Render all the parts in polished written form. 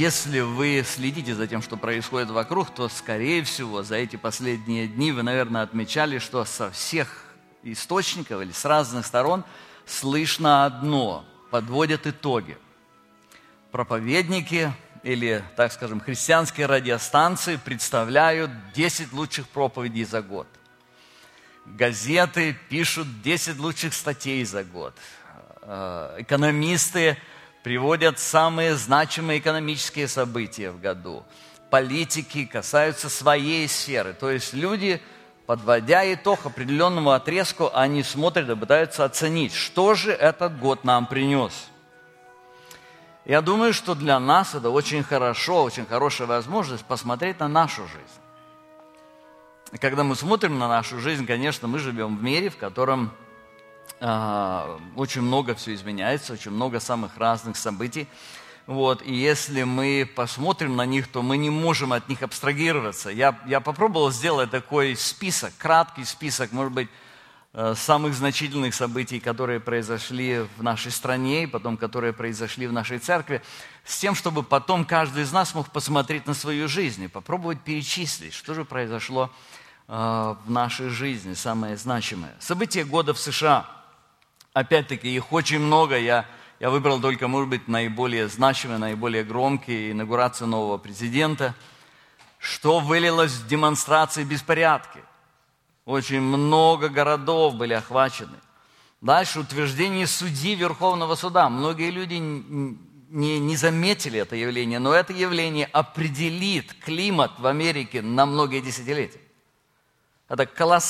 Если вы следите за тем, что происходит вокруг, то, скорее всего, за эти последние дни вы, наверное, отмечали, что со всех источников или с разных сторон слышно одно – подводят итоги. Проповедники или, так скажем, христианские радиостанции представляют 10 лучших проповедей за год. Газеты пишут 10 лучших статей за год. Экономисты приводят самые значимые экономические события в году. Политики касаются своей сферы. То есть люди, подводя итог определенному отрезку, они смотрят и пытаются оценить, что же этот год нам принес. Я думаю, что для нас это очень хорошо, очень хорошая возможность посмотреть на нашу жизнь. И когда мы смотрим на нашу жизнь, конечно, мы живем в мире, в котором очень много все изменяется, очень много самых разных событий. И если мы посмотрим на них, то мы не можем от них абстрагироваться. Я попробовал сделать такой список, краткий список, может быть, самых значительных событий, которые произошли в нашей стране, и потом, которые произошли в нашей церкви, с тем, чтобы потом каждый из нас мог посмотреть на свою жизнь и попробовать перечислить, что же произошло в нашей жизни, самое значимое. События года в США. Опять-таки, их очень много. Я выбрал только, может быть, наиболее значимые, наиболее громкие. Инаугурацию нового президента. Что вылилось в демонстрации беспорядки. Очень много городов были охвачены. Дальше утверждение судьи Верховного суда. Многие люди не заметили это явление, но это явление определит климат в Америке на многие десятилетия. Это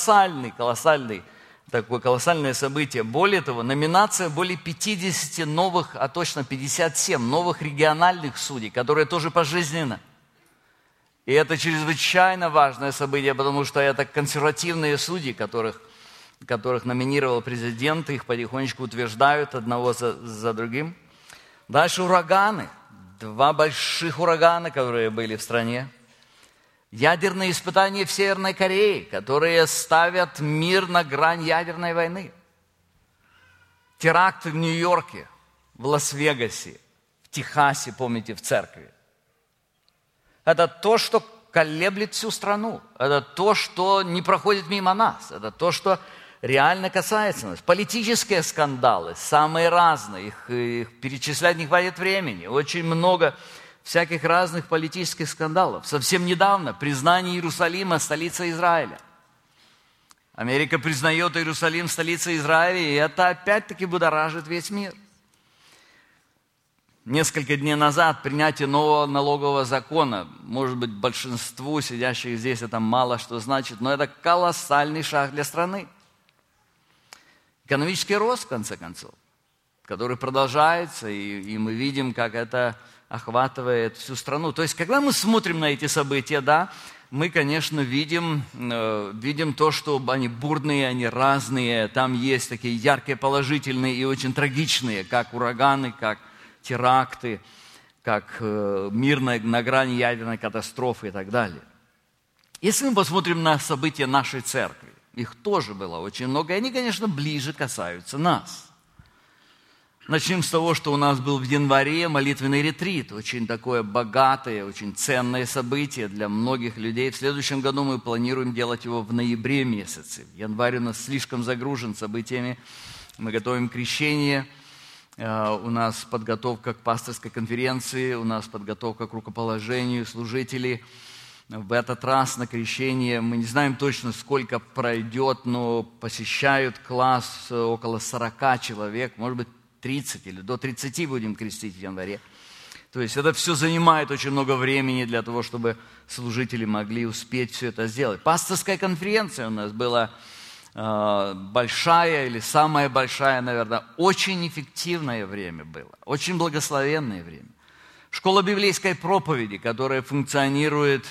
такое колоссальное событие. Более того, номинация более 50 новых, а точно 57 новых региональных судей, которые тоже пожизненно. И это чрезвычайно важное событие, потому что это консервативные судьи, которых номинировал президент, их потихонечку утверждают одного за другим. Дальше ураганы. 2 больших урагана, которые были в стране. Ядерные испытания в Северной Корее, которые ставят мир на грань ядерной войны. Теракты в Нью-Йорке, в Лас-Вегасе, в Техасе, помните, в церкви. Это то, что колеблет всю страну. Это то, что не проходит мимо нас. Это то, что реально касается нас. Политические скандалы, самые разные. Их перечислять не хватит времени. Очень много всяких разных политических скандалов. Совсем недавно признание Иерусалима столицей Израиля. Америка признает Иерусалим столицей Израиля, и это опять-таки будоражит весь мир. Несколько дней назад принятие нового налогового закона, может быть, большинству сидящих здесь это мало что значит, но это колоссальный шаг для страны. Экономический рост, в конце концов, который продолжается, и мы видим, как это охватывает всю страну. То есть, когда мы смотрим на эти события, да, мы, конечно, видим то, что они бурные, они разные. Там есть такие яркие, положительные и очень трагичные, как ураганы, как теракты, как мир на грани ядерной катастрофы и так далее. Если мы посмотрим на события нашей церкви, их тоже было очень много, и они, конечно, ближе касаются нас. Начнем с того, что у нас был в январе молитвенный ретрит. Очень такое богатое, очень ценное событие для многих людей. В следующем году мы планируем делать его в ноябре месяце. Январь у нас слишком загружен событиями. Мы готовим крещение. У нас подготовка к пасторской конференции. У нас подготовка к рукоположению служителей. В этот раз на крещение мы не знаем точно, сколько пройдет, но посещают класс около 40 человек, может быть, 30 или до 30 будем крестить в январе. То есть это все занимает очень много времени для того, чтобы служители могли успеть все это сделать. Пасторская конференция у нас была большая или самая большая, наверное, очень эффективное время было, очень благословенное время. Школа библейской проповеди, которая функционирует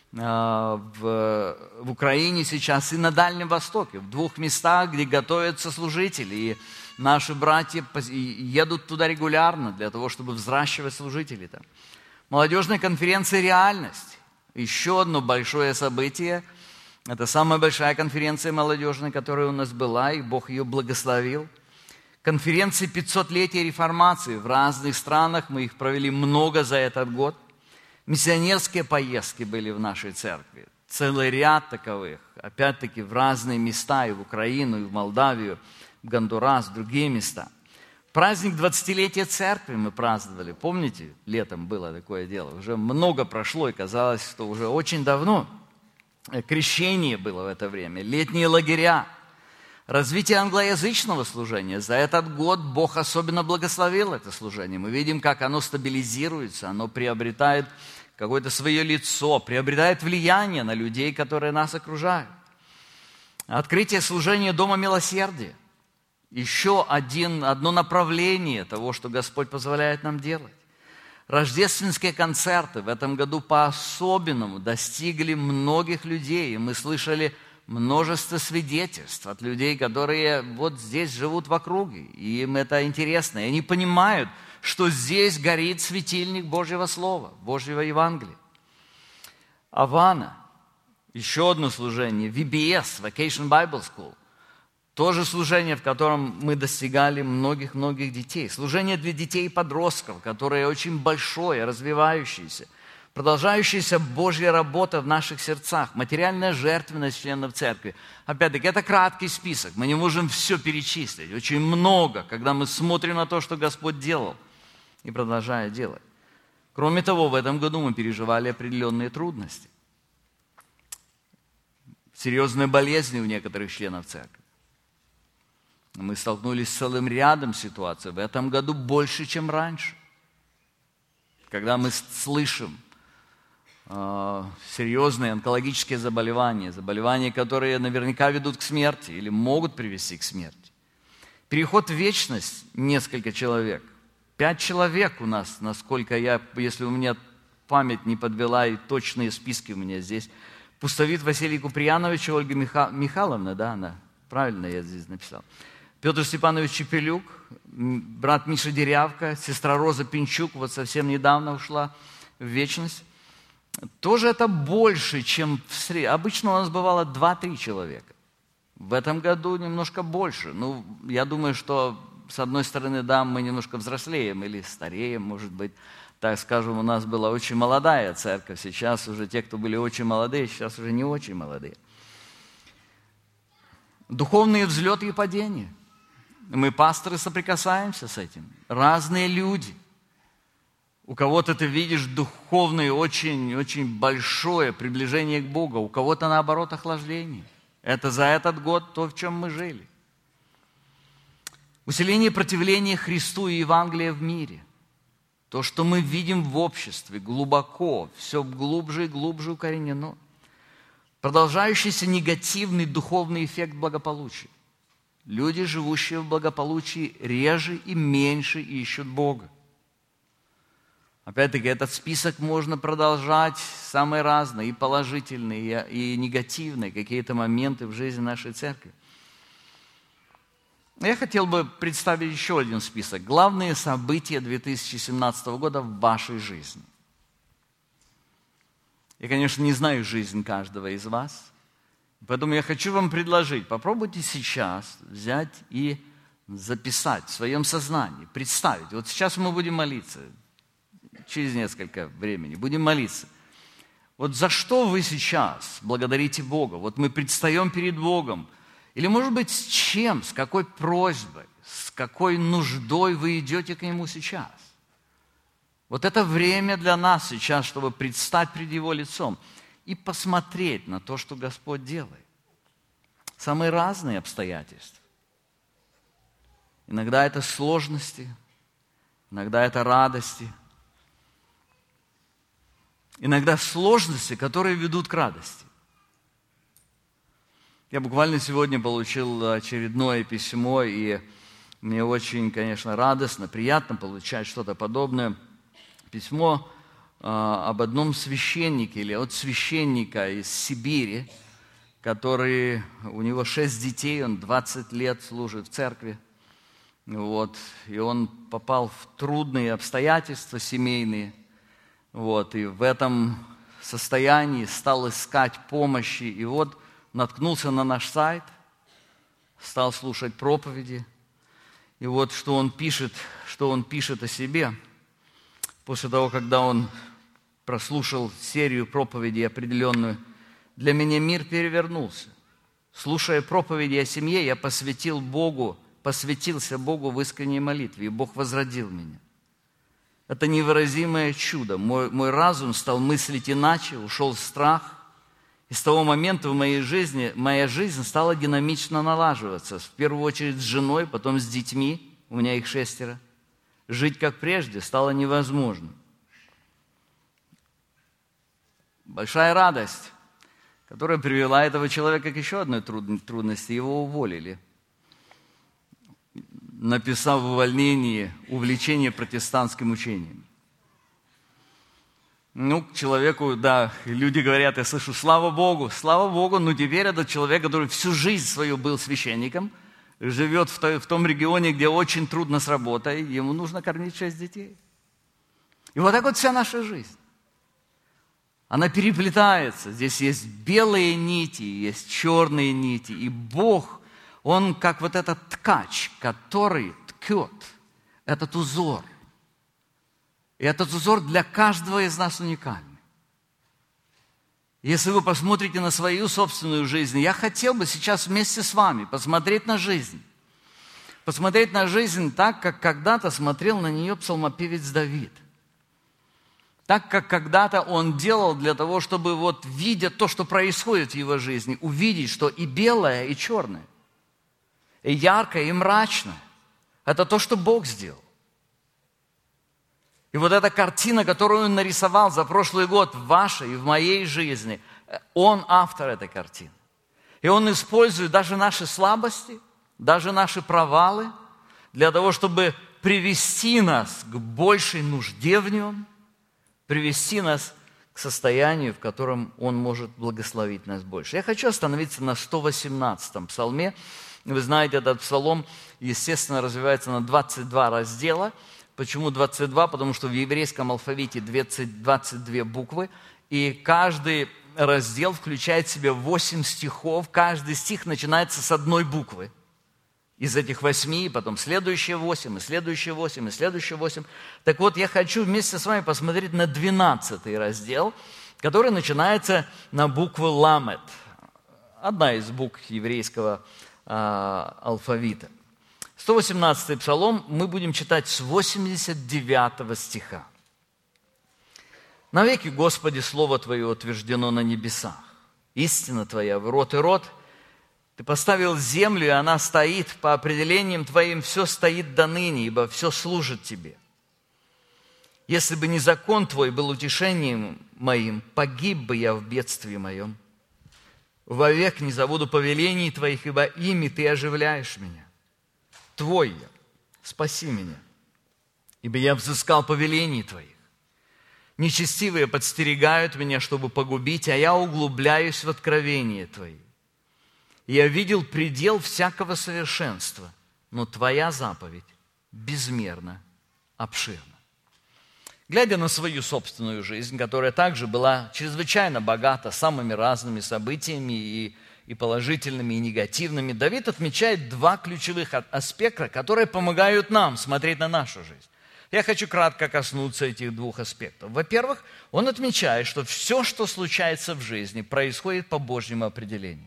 в Украине сейчас и на Дальнем Востоке, в 2 местах, где готовятся служители. И наши братья едут туда регулярно для того, чтобы взращивать служителей там. Молодежная конференция «Реальность». Еще одно большое событие. Это самая большая конференция молодежная, которая у нас была, и Бог ее благословил. Конференции 500-летия реформации в разных странах. Мы их провели много за этот год. Миссионерские поездки были в нашей церкви. Целый ряд таковых. Опять-таки в разные места, и в Украину, и в Молдавию, в Гондурас, в другие места. Праздник 20-летия церкви мы праздновали. Помните, летом было такое дело. Уже много прошло, и казалось, что уже очень давно. Крещение было в это время, летние лагеря. Развитие англоязычного служения. За этот год Бог особенно благословил это служение. Мы видим, как оно стабилизируется, оно приобретает какое-то свое лицо, приобретает влияние на людей, которые нас окружают. Открытие служения Дома Милосердия. Еще одно направление того, что Господь позволяет нам делать. Рождественские концерты в этом году по-особенному достигли многих людей. И мы слышали множество свидетельств от людей, которые вот здесь живут в округе. И им это интересно. И они понимают, что здесь горит светильник Божьего Слова, Божьего Евангелия. Авана, еще одно служение, VBS, Vacation Bible School. Тоже служение, в котором мы достигали многих-многих детей. Служение для детей и подростков, которое очень большое, развивающееся. Продолжающаяся Божья работа в наших сердцах. Материальная жертвенность членов церкви. Опять-таки, это краткий список. Мы не можем все перечислить. Очень много, когда мы смотрим на то, что Господь делал и продолжает делать. Кроме того, в этом году мы переживали определенные трудности. Серьезные болезни у некоторых членов церкви. Мы столкнулись с целым рядом ситуаций. В этом году больше, чем раньше. Когда мы слышим серьезные онкологические заболевания, заболевания, которые наверняка ведут к смерти или могут привести к смерти. Переход в вечность несколько человек. 5 человек у нас, насколько если у меня память не подвела, и точные списки у меня здесь. Пустовит Василий Куприянович и Ольга Михайловна, да, она, правильно я здесь написал. Петр Степанович Чепелюк, брат Миша Дерявка, сестра Роза Пинчук, вот совсем недавно ушла в вечность. Тоже это больше, чем в среднем. Обычно у нас бывало 2-3 человека. В этом году немножко больше. Ну, я думаю, что с одной стороны, да, мы немножко взрослеем или стареем, может быть. Так скажем, у нас была очень молодая церковь. Сейчас уже те, кто были очень молодые, сейчас уже не очень молодые. Духовные взлеты и падения. Мы, пасторы, соприкасаемся с этим. Разные люди. У кого-то ты видишь духовное, очень большое приближение к Богу, у кого-то, наоборот, охлаждение. Это за этот год то, в чем мы жили. Усиление противления Христу и Евангелия в мире. То, что мы видим в обществе, глубоко, все глубже и глубже укоренено. Продолжающийся негативный духовный эффект благополучия. Люди, живущие в благополучии, реже и меньше ищут Бога. Опять-таки, этот список можно продолжать, самые разные, и положительные, и негативные какие-то моменты в жизни нашей церкви. Я хотел бы представить еще один список. Главные события 2017 года в вашей жизни. Я, конечно, не знаю жизнь каждого из вас, поэтому я хочу вам предложить, попробуйте сейчас взять и записать в своем сознании, представить. Вот сейчас мы будем молиться, через несколько времени будем молиться. Вот за что вы сейчас благодарите Бога? Вот мы предстаем перед Богом. Или, может быть, с чем, с какой просьбой, с какой нуждой вы идете к Нему сейчас? Вот это время для нас сейчас, чтобы предстать пред Его лицом и посмотреть на то, что Господь делает. Самые разные обстоятельства. Иногда это сложности, иногда это радости, иногда сложности, которые ведут к радости. Я буквально сегодня получил очередное письмо, и мне очень, конечно, радостно, приятно получать что-то подобное. Письмо об одном священнике, или от священника из Сибири, который, у него 6 детей, он 20 лет служит в церкви. Вот, и он попал в трудные обстоятельства семейные. Вот, и в этом состоянии стал искать помощи. И вот наткнулся на наш сайт, стал слушать проповеди. И вот что он пишет о себе. После того, когда он прослушал серию проповедей определенную, для меня мир перевернулся. Слушая проповеди о семье, я посвятился Богу в искренней молитве, и Бог возродил меня. Это невыразимое чудо. Мой разум стал мыслить иначе, ушел страх. И с того момента моя жизнь стала динамично налаживаться. В первую очередь с женой, потом с детьми, у меня их 6. Жить как прежде стало невозможным. Большая радость, которая привела этого человека к еще одной трудности. Его уволили, написав в увольнении увлечение протестантским учением. К человеку, да, люди говорят, я слышу, слава Богу, но теперь этот человек, который всю жизнь свою был священником, живет в том регионе, где очень трудно с работой, ему нужно кормить 6 детей. И вот так вот вся наша жизнь. Она переплетается. Здесь есть белые нити, есть черные нити. И Бог, Он как вот этот ткач, который ткет этот узор. И этот узор для каждого из нас уникальный. Если вы посмотрите на свою собственную жизнь, я хотел бы сейчас вместе с вами посмотреть на жизнь. Посмотреть на жизнь так, как когда-то смотрел на нее псалмопевец Давид. Так, как когда-то он делал для того, чтобы вот, видя то, что происходит в его жизни, увидеть, что и белое, и черное, и яркое, и мрачное – это то, что Бог сделал. И вот эта картина, которую он нарисовал за прошлый год в вашей и в моей жизни, он автор этой картины. И он использует даже наши слабости, даже наши провалы для того, чтобы привести нас к большей нужде в нем, привести нас к состоянию, в котором Он может благословить нас больше. Я хочу остановиться на 118-м псалме. Вы знаете, этот псалом, естественно, развивается на 22 раздела. Почему 22? Потому что в еврейском алфавите 22 буквы, и каждый раздел включает в себя 8 стихов. Каждый стих начинается с одной буквы. Из этих 8, и потом следующие 8, и следующие 8, и следующие 8. Так вот, я хочу вместе с вами посмотреть на 12 раздел, который начинается на букву ламет. Одна из букв еврейского алфавита. 118-й псалом мы будем читать с 89 стиха. «Навеки, Господи, Слово Твое утверждено на небесах. Истина Твоя в рот и рот. Ты поставил землю, и она стоит. По определениям Твоим все стоит до ныне, ибо все служит Тебе. Если бы не закон Твой был утешением моим, погиб бы я в бедствии моем. Вовек не забуду повелений Твоих, ибо ими Ты оживляешь меня. Твой я, спаси меня, ибо я взыскал повелений Твоих. Нечестивые подстерегают меня, чтобы погубить, а я углубляюсь в откровения Твои. Я видел предел всякого совершенства, но Твоя заповедь безмерно обширна». Глядя на свою собственную жизнь, которая также была чрезвычайно богата самыми разными событиями и положительными, и негативными, Давид отмечает 2 ключевых аспекта, которые помогают нам смотреть на нашу жизнь. Я хочу кратко коснуться этих 2 аспектов. Во-первых, он отмечает, что все, что случается в жизни, происходит по Божьему определению.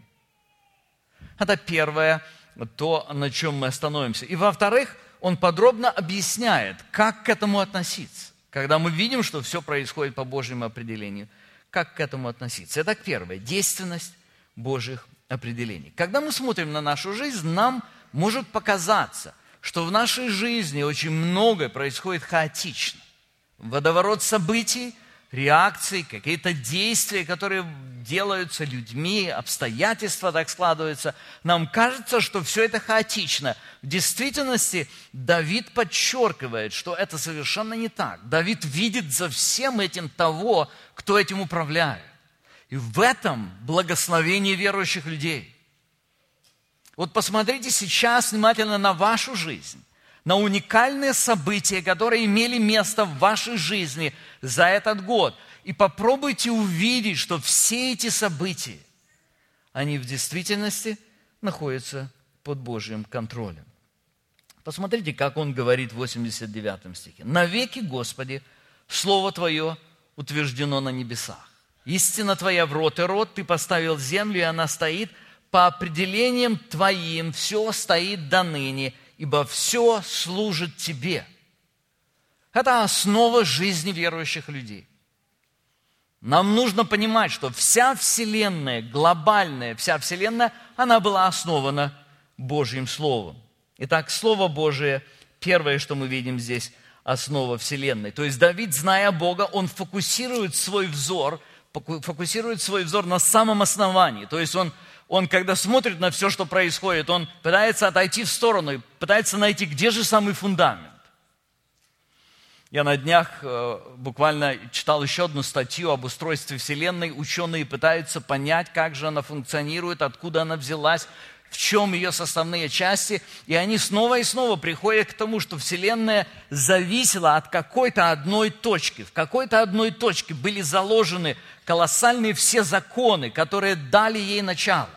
Это первое, то, на чем мы остановимся. И во-вторых, он подробно объясняет, как к этому относиться. Когда мы видим, что все происходит по Божьему определению, как к этому относиться. Итак, первое – действенность Божьих определений. Когда мы смотрим на нашу жизнь, нам может показаться, что в нашей жизни очень многое происходит хаотично. Водоворот событий, реакций, какие-то действия, которые делаются людьми, обстоятельства так складываются. Нам кажется, что все это хаотично. В действительности Давид подчеркивает, что это совершенно не так. Давид видит за всем этим того, кто этим управляет. И в этом благословение верующих людей. Вот посмотрите сейчас внимательно на вашу жизнь, на уникальные события, которые имели место в вашей жизни за этот год. И попробуйте увидеть, что все эти события, они в действительности находятся под Божьим контролем. Посмотрите, как он говорит в 89 стихе. «Навеки, Господи, Слово Твое утверждено на небесах. Истина Твоя в рот и рот, Ты поставил землю, и она стоит. По определениям Твоим все стоит до ныне, ибо все служит Тебе. Это основа жизни верующих людей. Нам нужно понимать, что вся Вселенная, глобальная вся Вселенная, она была основана Божьим Словом. Итак, Слово Божие, первое, что мы видим здесь, основа Вселенной. То есть Давид, зная Бога, он фокусирует свой взор на самом основании. То есть он, когда смотрит на все, что происходит, он пытается отойти в сторону и пытается найти, где же самый фундамент. Я на днях буквально читал еще одну статью об устройстве Вселенной. Ученые пытаются понять, как же она функционирует, откуда она взялась, в чем ее составные части. И они снова и снова приходят к тому, что Вселенная зависела от какой-то одной точки. В какой-то одной точке были заложены колоссальные все законы, которые дали ей начало.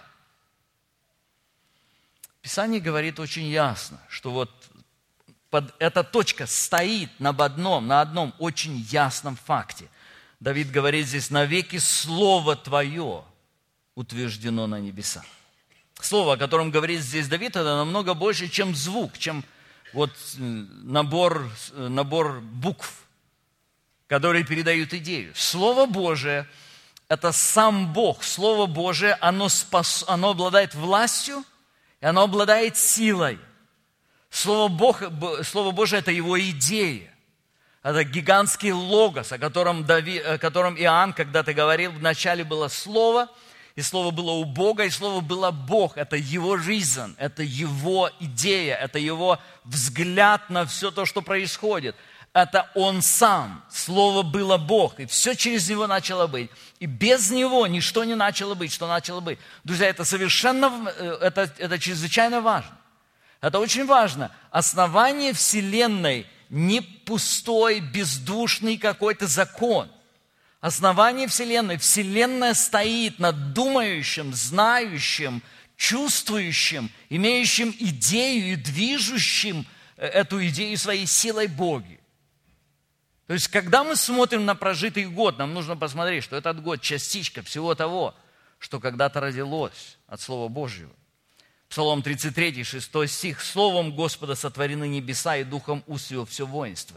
Писание говорит очень ясно, что вот эта точка стоит на одном очень ясном факте. Давид говорит здесь: навеки Слово Твое утверждено на небесах. Слово, о котором говорит здесь Давид, это намного больше, чем звук, чем вот набор букв, которые передают идею. Слово Божие – это сам Бог. Слово Божие, оно обладает властью, и оно обладает силой. Слово Божие – это Его идея. Это гигантский логос, о котором Иоанн когда-то говорил: вначале было Слово, и Слово было у Бога, и Слово было Бог. Это Его жизнь, это Его идея, это Его взгляд на все то, что происходит. Это Он Сам. Слово было Бог, и все через Него начало быть. И без Него ничто не начало быть, что начало быть. Друзья, это чрезвычайно важно. Это очень важно. Основание Вселенной не пустой, бездушный какой-то закон. Основание Вселенной. Вселенная стоит над думающим, знающим, чувствующим, имеющим идею и движущим эту идею своей силой Боги. То есть, когда мы смотрим на прожитый год, нам нужно посмотреть, что этот год – частичка всего того, что когда-то родилось от Слова Божьего. Псалом 33, 6 стих. «Словом Господа сотворены небеса, и духом уст его все воинство».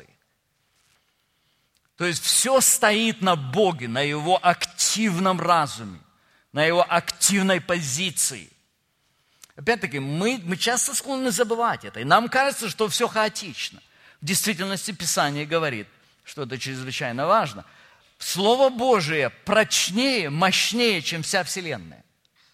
То есть все стоит на Боге, на Его активном разуме, на Его активной позиции. Опять-таки, мы часто склонны забывать это, и нам кажется, что все хаотично. В действительности Писание говорит, что это чрезвычайно важно. Слово Божие прочнее, мощнее, чем вся Вселенная.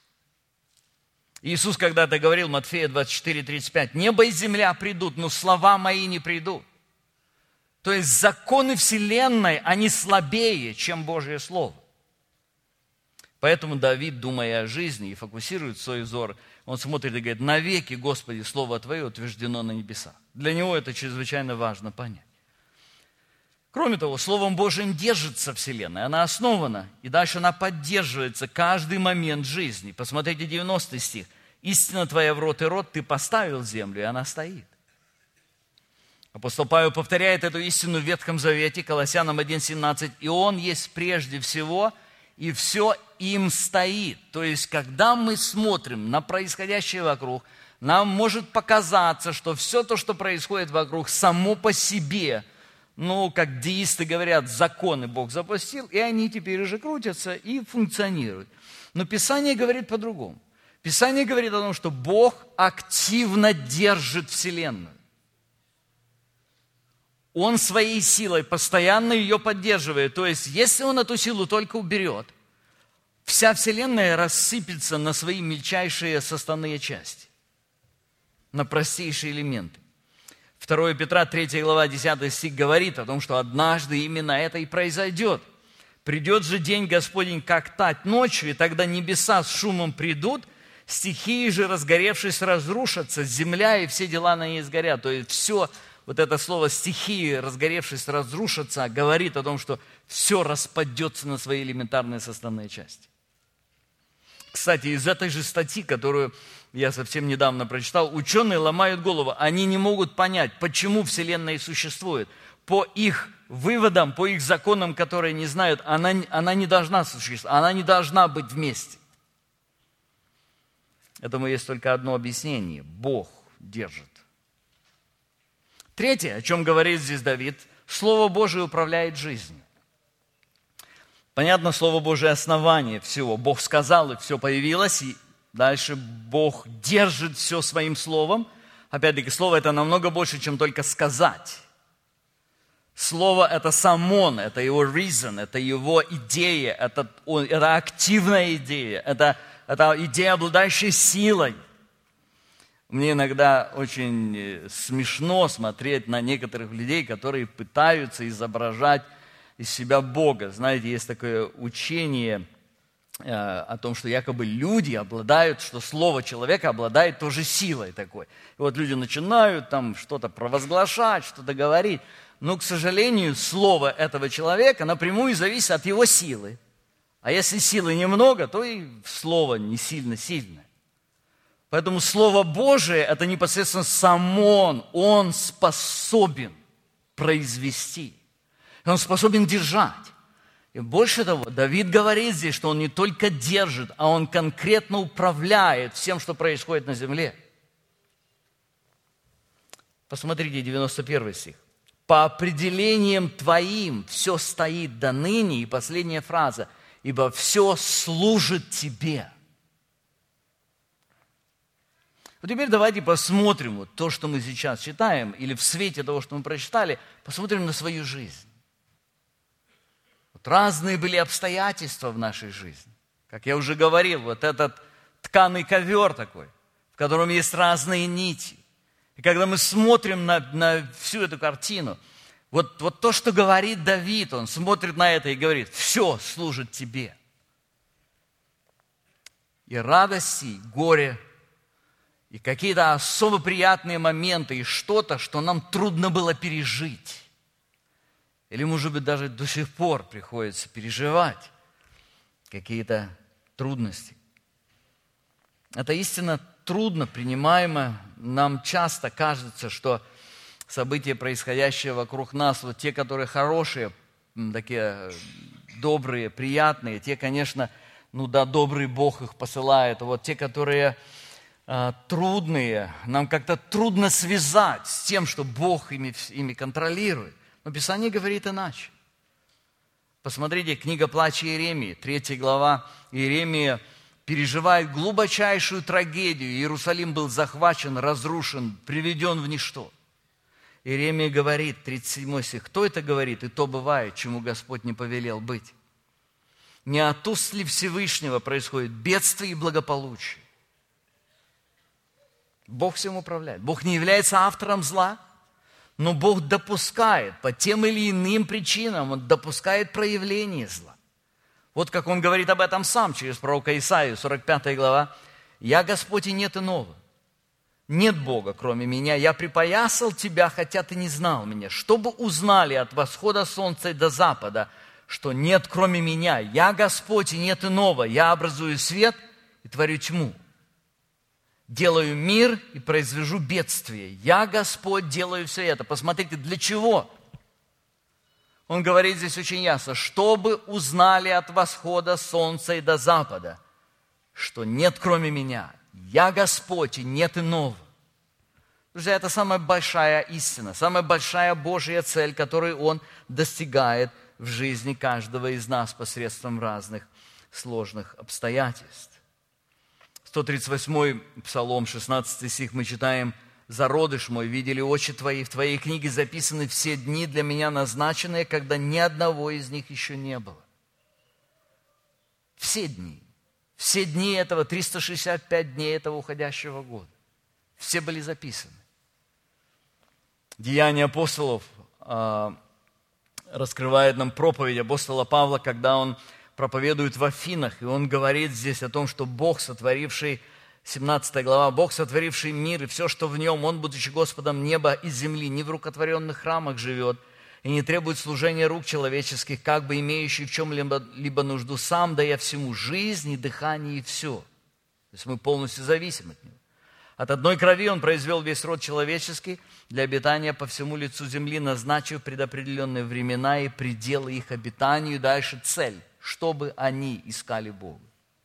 Иисус когда-то говорил, Матфея 24, 35, «Небо и земля придут, но слова мои не придут». То есть законы Вселенной, они слабее, чем Божье Слово. Поэтому Давид, думая о жизни и фокусирует свой взор, он смотрит и говорит: «Навеки, Господи, Слово Твое утверждено на небесах». Для него это чрезвычайно важно понять. Кроме того, Словом Божьим держится Вселенная, она основана, и дальше она поддерживается каждый момент жизни. Посмотрите 90 стих. «Истина Твоя в рот и рот, Ты поставил землю, и она стоит». Апостол Павел повторяет эту истину в Ветхом Завете, Колоссянам 1:17. «И Он есть прежде всего, и все им стоит». То есть, когда мы смотрим на происходящее вокруг, нам может показаться, что все то, что происходит вокруг, само по себе, как деисты говорят, законы Бог запустил, и они теперь уже крутятся и функционируют. Но Писание говорит по-другому. Писание говорит о том, что Бог активно держит Вселенную. Он своей силой постоянно ее поддерживает. То есть, если Он эту силу только уберет, вся Вселенная рассыпется на свои мельчайшие составные части, на простейшие элементы. 2 Петра, 3 глава, 10 стих говорит о том, что однажды именно это и произойдет. «Придет же день Господень, как тать ночью, и тогда небеса с шумом придут, стихии же, разгоревшись, разрушатся, земля и все дела на ней сгорят». То есть все, вот это слово «стихии, разгоревшись, разрушатся» говорит о том, что все распадется на свои элементарные составные части. Кстати, из этой же статьи, которую я совсем недавно прочитал, ученые ломают голову. Они не могут понять, почему Вселенная существует. по их выводам, по их законам, которые не знают, она не должна существовать, она не должна быть вместе. Этому есть только одно объяснение. Бог держит. Третье, о чем говорит здесь Давид, Слово Божие управляет жизнью. Понятно, Слово Божие основание всего. Бог сказал, и все появилось, и дальше Бог держит все своим Словом. Опять-таки, Слово это намного больше, чем только сказать. Слово это самон, это его reason, это его идея, это активная идея, это идея, обладающая силой. Мне иногда очень смешно смотреть на некоторых людей, которые пытаются изображать из себя Бога. Знаете, есть такое учение о том, что якобы люди обладают, что слово человека обладает тоже силой такой. И вот люди начинают там что-то провозглашать, что-то говорить. Но, к сожалению, слово этого человека напрямую зависит от его силы. А если силы немного, то и слово не сильно сильное. Поэтому Слово Божие – это непосредственно самон. Он способен произвести. Он способен держать. И больше того, Давид говорит здесь, что он не только держит, а он конкретно управляет всем, что происходит на земле. Посмотрите, 91 стих. «По определениям твоим все стоит до ныне». И последняя фраза. «Ибо все служит тебе». Вот теперь давайте посмотрим вот то, что мы сейчас читаем, или в свете того, что мы прочитали, посмотрим на свою жизнь. Вот разные были обстоятельства в нашей жизни. Как я уже говорил, вот этот тканый ковер такой, в котором есть разные нити. И когда мы смотрим на всю эту картину, вот то, что говорит Давид, он смотрит на это и говорит: все служит тебе. И радости, и горе, и какие-то особо приятные моменты, и что-то, что нам трудно было пережить. Или, может быть, даже до сих пор приходится переживать какие-то трудности. Это истинно трудно принимаемо. Нам часто кажется, что события, происходящие вокруг нас, вот те, которые хорошие, такие добрые, приятные, те, конечно, добрый Бог их посылает. А вот те, которые трудные, нам как-то трудно связать с тем, что Бог ими контролирует. Но Писание говорит иначе. Посмотрите, книга «Плач Иеремии», 3 глава. Иеремия переживает глубочайшую трагедию. Иерусалим был захвачен, разрушен, приведен в ничто. Иеремия говорит, 37 стих: «Кто это говорит? И то бывает, чему Господь не повелел быть. Не от уст ли Всевышнего происходит бедствие и благополучие?» Бог всем управляет. Бог не является автором зла, но Бог допускает по тем или иным причинам, Он допускает проявление зла. Вот как Он говорит об этом сам через пророка Исаию, 45 глава. «Я Господь, и нет иного. Нет Бога, кроме меня. Я припоясал тебя, хотя ты не знал меня, чтобы узнали от восхода солнца и до запада, что нет кроме меня. Я Господь, и нет иного. Я образую свет и творю тьму. Делаю мир и произвожу бедствие. Я, Господь, делаю все это». Посмотрите, для чего? Он говорит здесь очень ясно: чтобы узнали от восхода солнца и до запада, что нет кроме меня. Я Господь, и нет иного. Друзья, это самая большая истина, самая большая Божья цель, которую Он достигает в жизни каждого из нас посредством разных сложных обстоятельств. 138-й Псалом, 16 стих, мы читаем: «Зародыш мой, видели очи твои, в твоей книге записаны все дни для меня назначенные, когда ни одного из них еще не было». Все дни этого, 365 дней этого уходящего года, все были записаны. Деяния апостолов раскрывает нам проповедь апостола Павла, когда он проповедует в Афинах, и он говорит здесь о том, что Бог, сотворивший, 17 глава, Бог, сотворивший мир и все, что в нем, Он, будучи Господом неба и земли, не в рукотворенных храмах живет и не требует служения рук человеческих, как бы имеющий в чем-либо нужду, сам дая всему жизнь и дыхание и все. То есть мы полностью зависим от Него. От одной крови Он произвел весь род человеческий для обитания по всему лицу земли, назначив предопределенные времена и пределы их обитанию. И дальше цель, чтобы они искали Бога.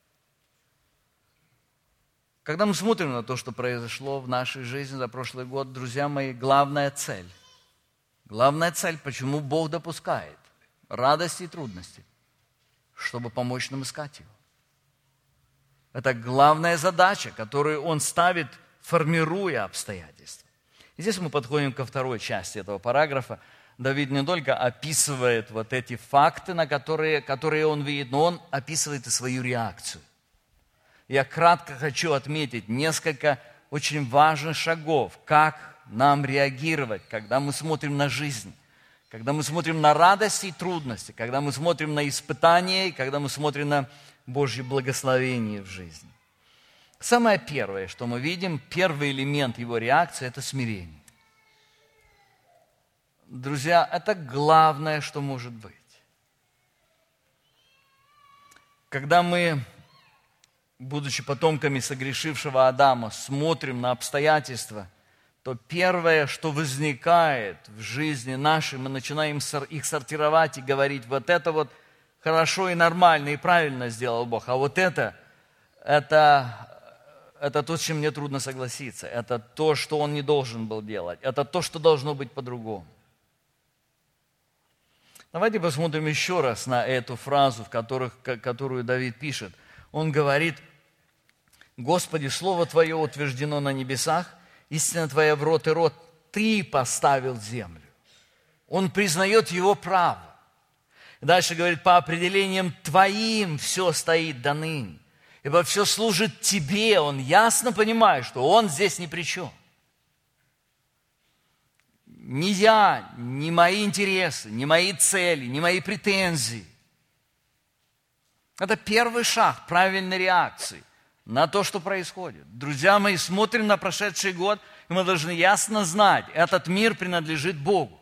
Когда мы смотрим на то, что произошло в нашей жизни за прошлый год, друзья мои, главная цель, почему Бог допускает радости и трудности, чтобы помочь нам искать Его. Это главная задача, которую Он ставит, формируя обстоятельства. И здесь мы подходим ко второй части этого параграфа. Давид не только описывает вот эти факты, на которые он видит, но он описывает и свою реакцию. Я кратко хочу отметить несколько очень важных шагов, как нам реагировать, когда мы смотрим на жизнь, когда мы смотрим на радости и трудности, когда мы смотрим на испытания, и когда мы смотрим на Божье благословение в жизни. Самое первое, что мы видим, первый элемент его реакции – это смирение. Друзья, это главное, что может быть. Когда мы, будучи потомками согрешившего Адама, смотрим на обстоятельства, то первое, что возникает в жизни нашей, мы начинаем их сортировать и говорить, вот это вот хорошо и нормально, и правильно сделал Бог, а вот это то, с чем мне трудно согласиться, это то, что Он не должен был делать, это то, что должно быть по-другому. Давайте посмотрим еще раз на эту фразу, которую Давид пишет. Он говорит: «Господи, Слово Твое утверждено на небесах, истина Твоя в рот и рот, Ты поставил землю». Он признает его право. Дальше говорит: «По определениям Твоим все стоит до ныне, ибо все служит Тебе». Он ясно понимает, что он здесь ни при чем. Ни я, ни мои интересы, ни мои цели, ни мои претензии. Это первый шаг правильной реакции на то, что происходит. Друзья мои, смотрим на прошедший год, и мы должны ясно знать, этот мир принадлежит Богу.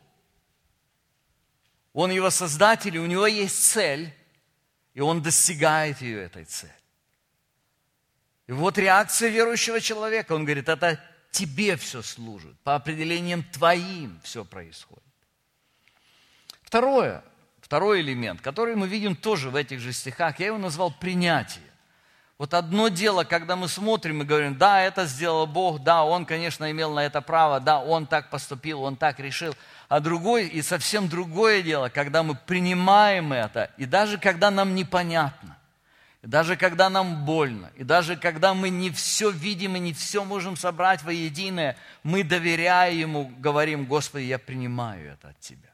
Он его создатель, и у него есть цель, и он достигает ее, этой цели. И вот реакция верующего человека. Он говорит: это Тебе все служит, по определениям Твоим все происходит. Второй элемент, который мы видим тоже в этих же стихах, я его назвал принятие. Вот одно дело, когда мы смотрим и говорим: да, это сделал Бог, да, Он, конечно, имел на это право, да, Он так поступил, Он так решил. А другое, и совсем другое дело, когда мы принимаем это, и даже когда нам непонятно, и даже когда нам больно, и даже когда мы не все видим и не все можем собрать воединое, мы, доверяя Ему, говорим: Господи, я принимаю это от Тебя.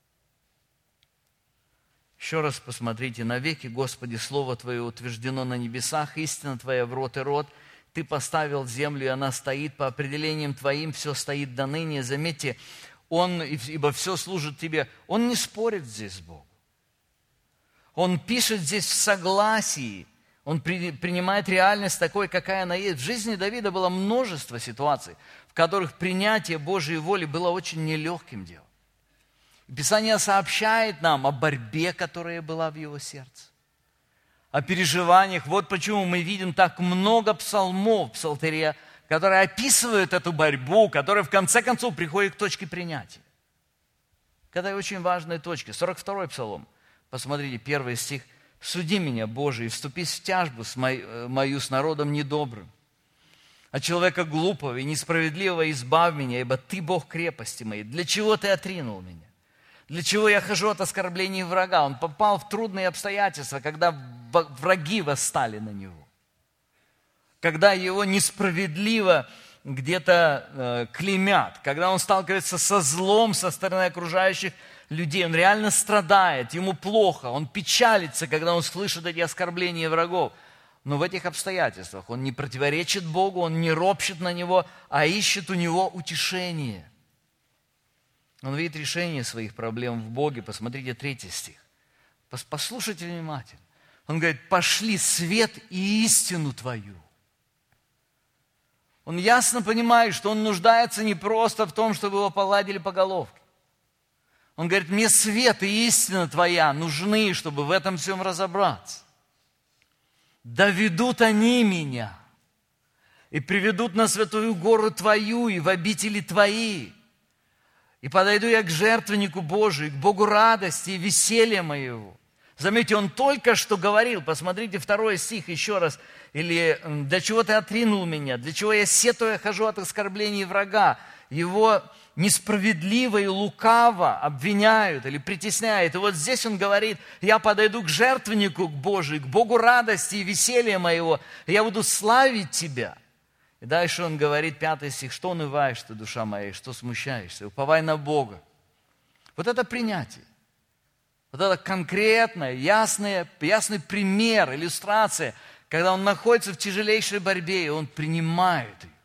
Еще раз посмотрите: навеки, Господи, Слово Твое утверждено на небесах, истина Твоя в рот и рот, Ты поставил землю, и она стоит, по определениям Твоим все стоит до ныне. Заметьте, ибо все служит Тебе. Он не спорит здесь с Богом. Он пишет здесь в согласии. Он принимает реальность такой, какая она есть. В жизни Давида было множество ситуаций, в которых принятие Божьей воли было очень нелегким делом. Писание сообщает нам о борьбе, которая была в его сердце, о переживаниях. Вот почему мы видим так много псалмов в Псалтире, которые описывают эту борьбу, которая в конце концов приходит к точке принятия. К этой очень важной точке. 42-й псалом. Посмотрите, 1 стих. «Суди меня, Боже, и вступись в тяжбу мою с народом недобрым. От человека глупого и несправедливого избавь меня, ибо Ты Бог крепости моей. Для чего Ты отринул меня? Для чего я хожу от оскорблений врага?» Он попал в трудные обстоятельства, когда враги восстали на него. Когда его несправедливо где-то клеймят, когда он сталкивается со злом со стороны окружающих людей, он реально страдает, ему плохо, он печалится, когда он слышит эти оскорбления врагов. Но в этих обстоятельствах он не противоречит Богу, он не ропщет на Него, а ищет у Него утешение. Он видит решение своих проблем в Боге. Посмотрите 3 стих. Послушайте внимательно. Он говорит: «Пошли свет и истину Твою». Он ясно понимает, что он нуждается не просто в том, чтобы его погладили по головке. Он говорит: «Мне свет и истина Твоя нужны, чтобы в этом всем разобраться. Доведут они меня, и приведут на святую гору Твою и в обители Твои. И подойду я к жертвеннику Божию, к Богу радости и веселья моего». Заметьте, он только что говорил, посмотрите 2 стих еще раз, или «Для чего ты отринул меня? Для чего я сетуя хожу от оскорблений врага?» Его несправедливо и лукаво обвиняют или притесняют. И вот здесь он говорит: «Я подойду к жертвеннику Божию, к Богу радости и веселья моего, и я буду славить Тебя». И дальше он говорит, 5 стих: «Что унываешь ты, душа моя, что смущаешься? Уповай на Бога». Вот это принятие. Вот это конкретное, ясный пример, иллюстрация, когда он находится в тяжелейшей борьбе, и он принимает ее,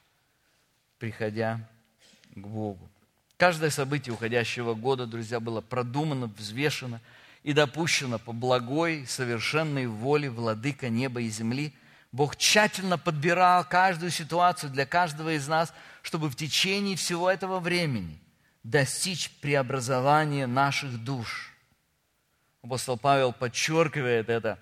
приходя к Богу. Каждое событие уходящего года, друзья, было продумано, взвешено и допущено по благой, совершенной воле Владыка неба и земли. Бог тщательно подбирал каждую ситуацию для каждого из нас, чтобы в течение всего этого времени достичь преобразования наших душ. Апостол Павел подчеркивает это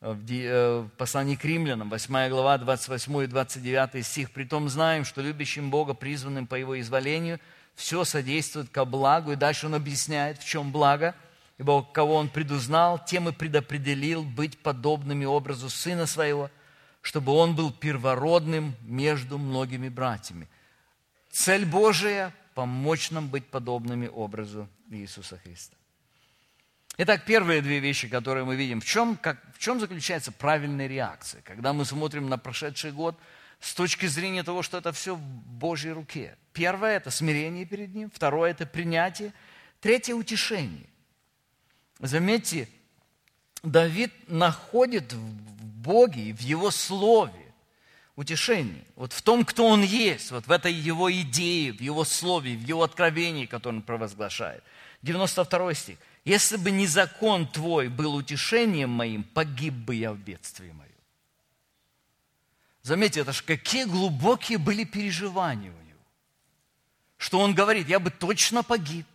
в послании к Римлянам, 8 глава, 28 и 29 стих. «Притом знаем, что любящим Бога, призванным по Его изволению, все содействует ко благу». И дальше он объясняет, в чем благо. «Ибо кого Он предузнал, тем и предопределил быть подобными образу Сына Своего, чтобы Он был первородным между многими братьями». Цель Божия – помочь нам быть подобными образу Иисуса Христа. Итак, первые две вещи, которые мы видим. В чем заключается правильная реакция, когда мы смотрим на прошедший год с точки зрения того, что это все в Божьей руке? Первое – это смирение перед Ним. Второе – это принятие. Третье – утешение. Заметьте, Давид находит в Боге, в Его Слове утешение. Вот в том, кто Он есть, вот в этой Его идее, в Его Слове, в Его откровении, которое Он провозглашает. 92 стих. «Если бы не закон Твой был утешением моим, погиб бы я в бедствии моем». Заметьте, это же какие глубокие были переживания у него. Что он говорит: «Я бы точно погиб.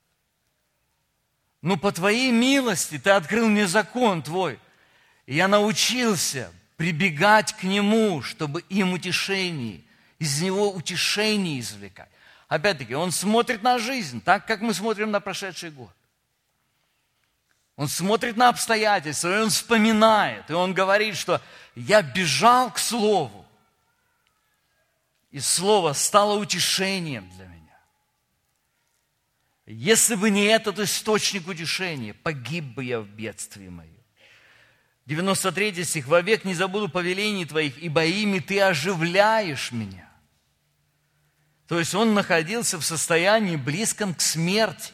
Но по Твоей милости Ты открыл мне закон Твой, и я научился прибегать к Нему, чтобы им утешение, из Него утешение извлекать». Опять-таки, он смотрит на жизнь так, как мы смотрим на прошедший год. Он смотрит на обстоятельства, и он вспоминает, и он говорит, что «я бежал к Слову, и Слово стало утешением для меня. Если бы не этот источник утешения, погиб бы я в бедствии моем». 93 стих. «Вовек не забуду повелений Твоих, ибо ими Ты оживляешь меня». То есть он находился в состоянии близком к смерти.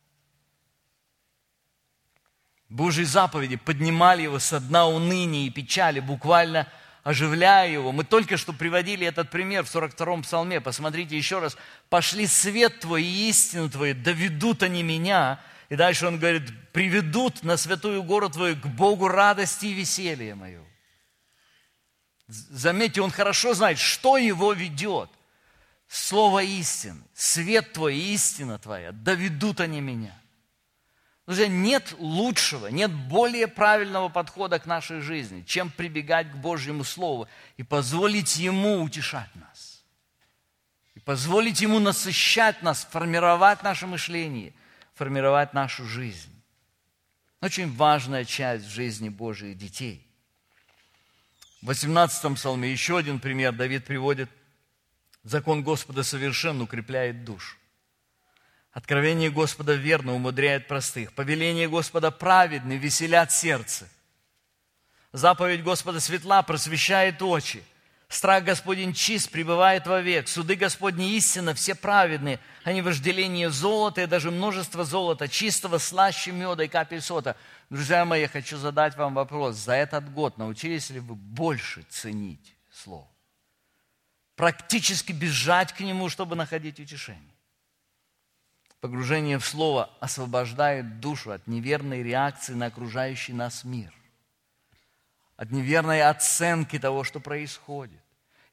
Божьи заповеди поднимали его со дна уныния и печали, буквально оживляя его. Мы только что приводили этот пример в 42-м псалме. Посмотрите еще раз. «Пошли свет Твой и истину Твою, доведут они меня». И дальше он говорит: «Приведут на святую гору Твою, к Богу радости и веселья мою». Заметьте, он хорошо знает, что его ведет. Слово истины, свет Твой и истина Твоя, доведут они меня. Друзья, нет лучшего, нет более правильного подхода к нашей жизни, чем прибегать к Божьему Слову и позволить Ему утешать нас. И позволить Ему насыщать нас, формировать наше мышление, формировать нашу жизнь. Очень важная часть в жизни Божьих детей. В 18-м псалме еще один пример Давид приводит. «Закон Господа совершен, укрепляет душу. Откровение Господа верно, умудряет простых. Повеление Господа праведны, веселят сердце. Заповедь Господа светла, просвещает очи. Страх Господень чист, пребывает вовек. Суды Господни истина, все праведны. Они вожделение золота и даже множество золота, чистого слаще меда и капель сота». Друзья мои, я хочу задать вам вопрос. За этот год научились ли вы больше ценить Слово? Практически бежать к нему, чтобы находить утешение. Погружение в Слово освобождает душу от неверной реакции на окружающий нас мир, от неверной оценки того, что происходит.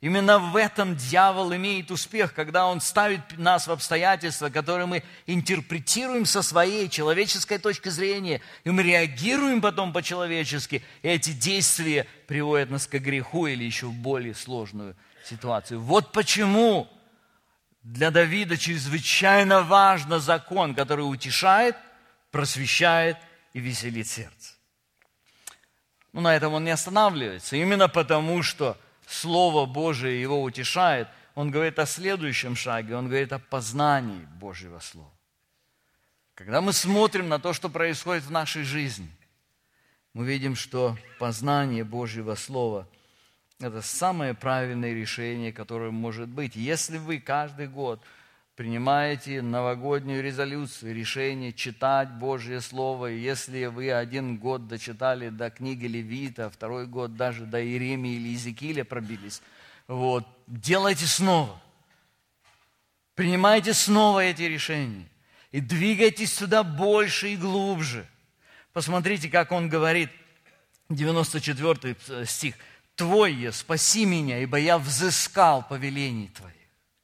Именно в этом дьявол имеет успех, когда он ставит нас в обстоятельства, которые мы интерпретируем со своей человеческой точки зрения, и мы реагируем потом по-человечески, и эти действия приводят нас к греху или еще в более сложную ситуацию. Вот почему для Давида чрезвычайно важен закон, который утешает, просвещает и веселит сердце. Но на этом он не останавливается, именно потому, что Слово Божие его утешает. Он говорит о следующем шаге, он говорит о познании Божьего Слова. Когда мы смотрим на то, что происходит в нашей жизни, мы видим, что познание Божьего Слова – это самое правильное решение, которое может быть. Если вы каждый год принимаете новогоднюю резолюцию, решение читать Божье Слово, и если вы один год дочитали до книги Левита, второй год даже до Иеремии или Иезекииля пробились, делайте снова. Принимайте снова эти решения. И двигайтесь туда больше и глубже. Посмотрите, как он говорит, 94 стих. «Твой, спаси меня, ибо я взыскал повелений Твоих».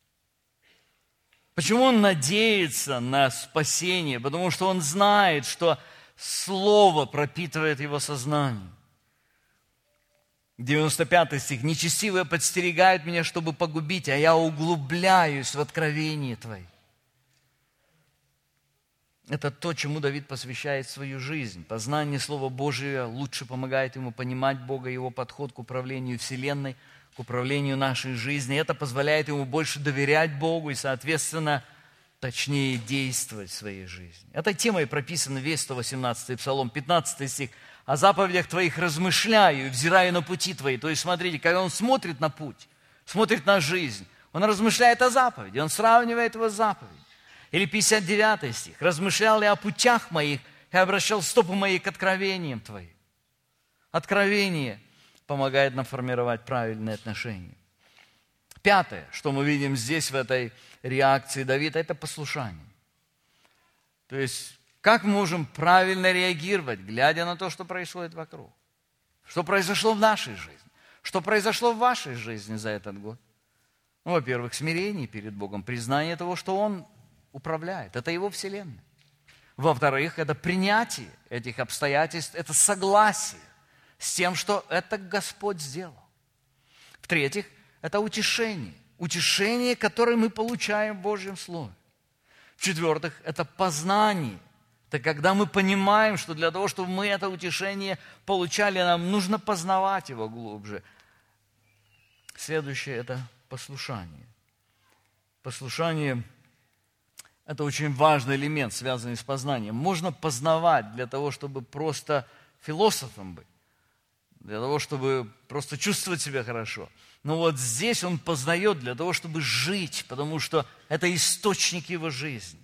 Почему он надеется на спасение? Потому что он знает, что Слово пропитывает его сознание. 95 стих. «Нечестивые подстерегают меня, чтобы погубить, а я углубляюсь в откровении Твои». Это то, чему Давид посвящает свою жизнь. Познание Слова Божия лучше помогает ему понимать Бога, его подход к управлению Вселенной, к управлению нашей жизнью. Это позволяет ему больше доверять Богу и, соответственно, точнее действовать в своей жизни. Этой темой прописан весь 118-й Псалом, 15 стих. «О заповедях Твоих размышляю и взираю на пути Твои». То есть, смотрите, когда он смотрит на путь, смотрит на жизнь, он размышляет о заповеди, он сравнивает его с заповедью. Или 59 стих. «Размышлял я о путях моих и обращал стопы мои к откровениям Твоим». Откровение помогает нам формировать правильные отношения. 5, что мы видим здесь, в этой реакции Давида, это послушание. То есть, как мы можем правильно реагировать, глядя на то, что происходит вокруг? Что произошло в нашей жизни? Что произошло в вашей жизни за этот год? Во-первых, смирение перед Богом, признание того, что Он управляет. Это Его вселенная. Во-вторых, это принятие этих обстоятельств, это согласие с тем, что это Господь сделал. В-третьих, это утешение. Утешение, которое мы получаем в Божьем Слове. В-четвертых, это познание. Это когда мы понимаем, что для того, чтобы мы это утешение получали, нам нужно познавать его глубже. Следующее – это послушание. Послушание – это очень важный элемент, связанный с познанием. Можно познавать для того, чтобы просто философом быть, для того, чтобы просто чувствовать себя хорошо. Но вот здесь он познает для того, чтобы жить, потому что это источник его жизни.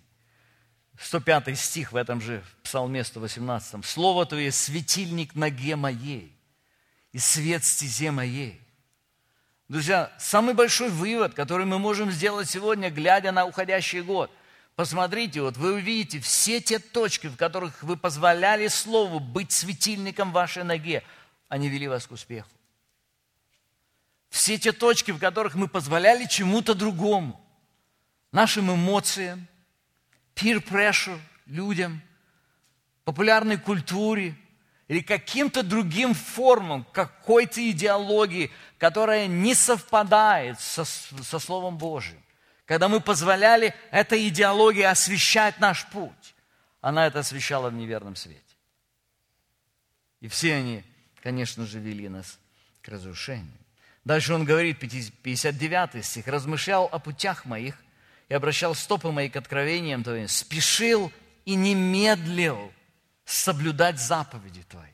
105 стих в этом же Псалме 118. «Слово Твое – светильник ноге моей и свет стезе моей». Друзья, самый большой вывод, который мы можем сделать сегодня, глядя на уходящий год – посмотрите, вы увидите все те точки, в которых вы позволяли Слову быть светильником в вашей ноге, они вели вас к успеху. Все те точки, в которых мы позволяли чему-то другому, нашим эмоциям, peer pressure людям, популярной культуре или каким-то другим формам, какой-то идеологии, которая не совпадает со Словом Божьим. Когда мы позволяли этой идеологии освещать наш путь, она это освещала в неверном свете. И все они, конечно же, вели нас к разрушению. Дальше он говорит, 59 стих, «Размышлял о путях моих и обращал стопы мои к откровениям Твоим, спешил и не медлил соблюдать заповеди Твои».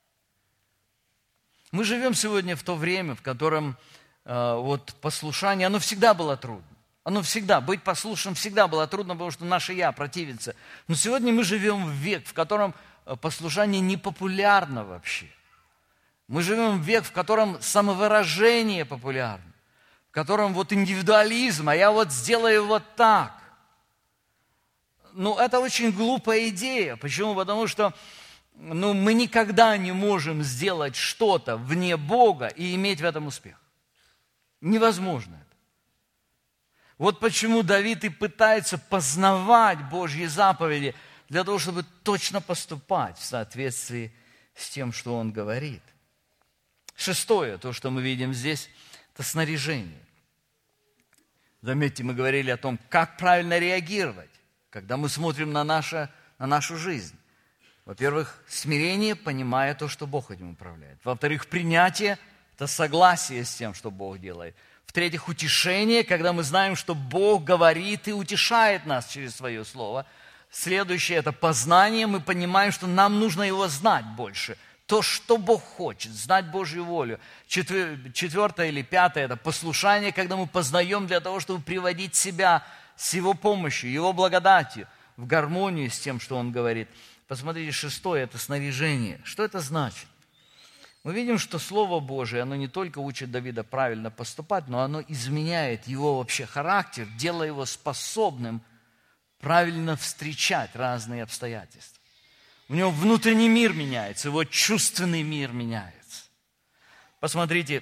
Мы живем сегодня в то время, в котором послушание, оно всегда было трудно. Оно всегда, быть послушным всегда было трудно, потому что наше «я» противится. Но сегодня мы живем в век, в котором послушание не популярно вообще. Мы живем в век, в котором самовыражение популярно, в котором индивидуализм, а я сделаю вот так. Это очень глупая идея. Почему? Потому что мы никогда не можем сделать что-то вне Бога и иметь в этом успех. Невозможно это. Вот почему Давид и пытается познавать Божьи заповеди, для того, чтобы точно поступать в соответствии с тем, что он говорит. Шестое, то, что мы видим здесь, это снаряжение. Заметьте, мы говорили о том, как правильно реагировать, когда мы смотрим на нашу жизнь. Во-первых, смирение, понимая то, что Бог этим управляет. Во-вторых, принятие – это согласие с тем, что Бог делает. В-третьих, утешение, когда мы знаем, что Бог говорит и утешает нас через Свое Слово. Следующее – это познание, мы понимаем, что нам нужно Его знать больше. То, что Бог хочет, знать Божью волю. Четвертое или пятое – это послушание, когда мы познаем для того, чтобы приводить себя с Его помощью, Его благодатью в гармонию с тем, что Он говорит. Посмотрите, шестое – это снаряжение. Что это значит? Мы видим, что Слово Божие, оно не только учит Давида правильно поступать, но оно изменяет его вообще характер, делая его способным правильно встречать разные обстоятельства. У него внутренний мир меняется, его чувственный мир меняется. Посмотрите,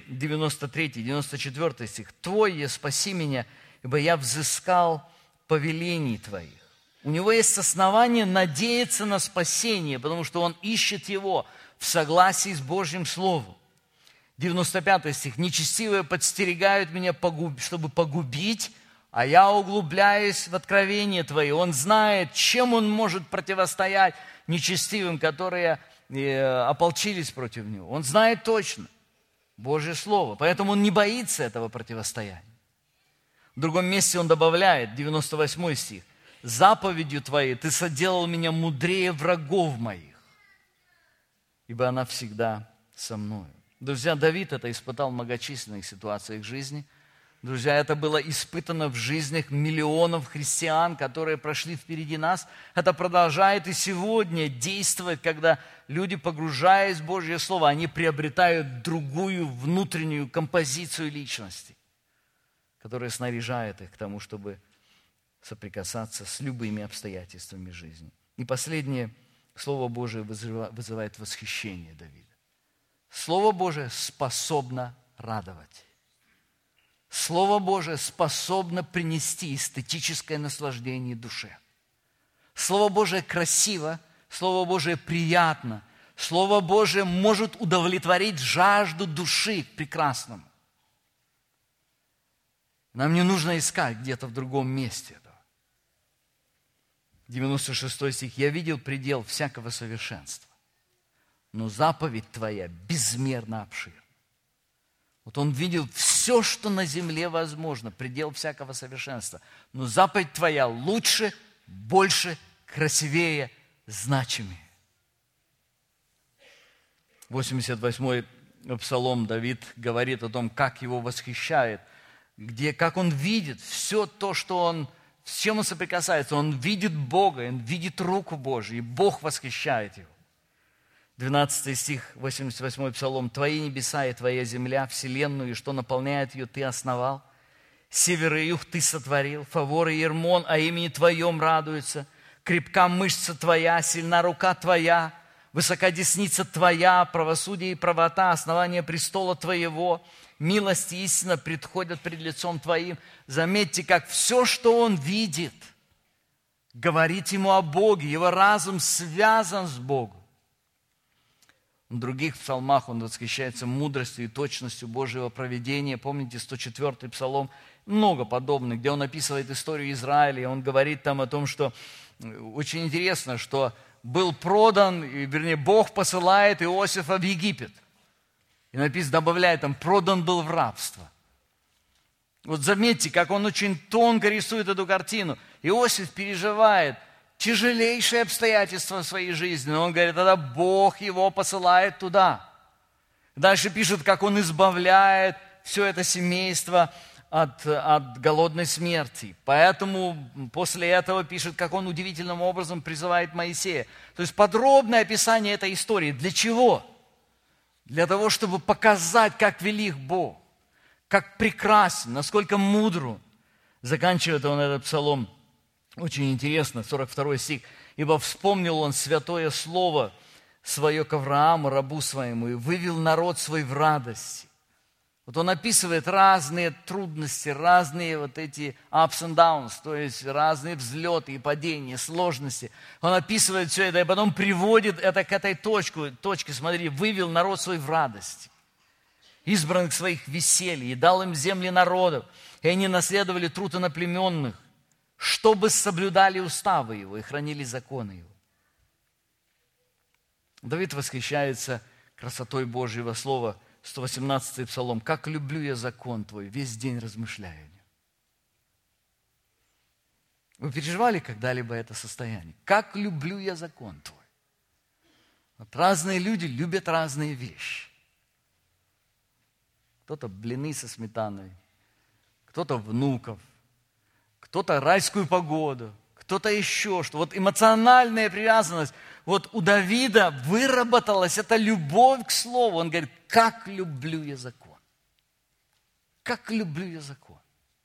93-94 стих. «Твой, спаси меня, ибо я взыскал повелений Твоих». У него есть основание надеяться на спасение, потому что он ищет его в согласии с Божьим Словом. 95 стих. «Нечестивые подстерегают меня, чтобы погубить, а я углубляюсь в откровение Твои». Он знает, чем он может противостоять нечестивым, которые ополчились против него. Он знает точно Божье Слово, поэтому он не боится этого противостояния. В другом месте он добавляет, 98 стих. «Заповедью Твоей Ты соделал меня мудрее врагов моих, ибо она всегда со мною». Друзья, Давид это испытал в многочисленных ситуациях жизни. Друзья, это было испытано в жизнях миллионов христиан, которые прошли впереди нас. Это продолжает и сегодня действовать, когда люди, погружаясь в Божье Слово, они приобретают другую внутреннюю композицию личности, которая снаряжает их к тому, чтобы соприкасаться с любыми обстоятельствами жизни. И последнее, Слово Божие вызывает восхищение Давида. Слово Божие способно радовать. Слово Божие способно принести эстетическое наслаждение душе. Слово Божие красиво, Слово Божие приятно. Слово Божие может удовлетворить жажду души к прекрасному. Нам не нужно искать где-то в другом месте этого. 96 стих. «Я видел предел всякого совершенства, но заповедь Твоя безмерно обширна». Вот он видел все, что на земле возможно, предел всякого совершенства. Но заповедь Твоя лучше, больше, красивее, значимее. 88-й псалом Давид говорит о том, как его восхищает, как он видит все то, с чем он соприкасается. Он видит Бога, он видит руку Божию, и Бог восхищает его. 12 стих, 88-й псалом. «Твои небеса и Твоя земля, вселенную, и что наполняет ее, Ты основал. Север и юг Ты сотворил, Фавор и Ермон о имени Твоем радуются. Крепка мышца Твоя, сильна рука Твоя, высока десница Твоя, правосудие и правота, основание престола Твоего, милость и истина предходят пред лицом Твоим». Заметьте, как все, что он видит, говорит ему о Боге, его разум связан с Богом. В других псалмах он восхищается мудростью и точностью Божьего провидения. Помните 104-й псалом? Много подобных, где он описывает историю Израиля. И он говорит там о том, что очень интересно, что был продан, вернее, Бог посылает Иосифа в Египет. И написано, добавляет там, продан был в рабство. Вот заметьте, как он очень тонко рисует эту картину. Иосиф переживает тяжелейшие обстоятельства в своей жизни. Но он говорит, тогда Бог его посылает туда. Дальше пишет, как он избавляет все это семейство от голодной смерти. Поэтому после этого пишет, как он удивительным образом призывает Моисея. То есть подробное описание этой истории. Для чего? Для того, чтобы показать, как велик Бог, как прекрасен, насколько мудр он. Заканчивает он этот псалом очень интересно, 42 стих. «Ибо вспомнил он святое слово свое к Аврааму, рабу своему, и вывел народ свой в радости». Вот он описывает разные трудности, разные вот эти ups and downs, то есть разные взлеты и падения, сложности. Он описывает все это и потом приводит это к этой точке, смотри, вывел народ свой в радость, избранных своих веселье, и дал им земли народов, и они наследовали труд иноплеменных, чтобы соблюдали уставы его и хранили законы его. Давид восхищается красотой Божьего Слова, 118-й Псалом. «Как люблю я закон Твой, весь день размышляю о нем». Вы переживали когда-либо это состояние? Как люблю я закон Твой? Вот разные люди любят разные вещи. Кто-то блины со сметаной, кто-то внуков, кто-то райскую погоду, кто-то еще что. Вот эмоциональная привязанность. Вот у Давида выработалась эта любовь к Слову. Он говорит, как люблю я закон. Как люблю я закон.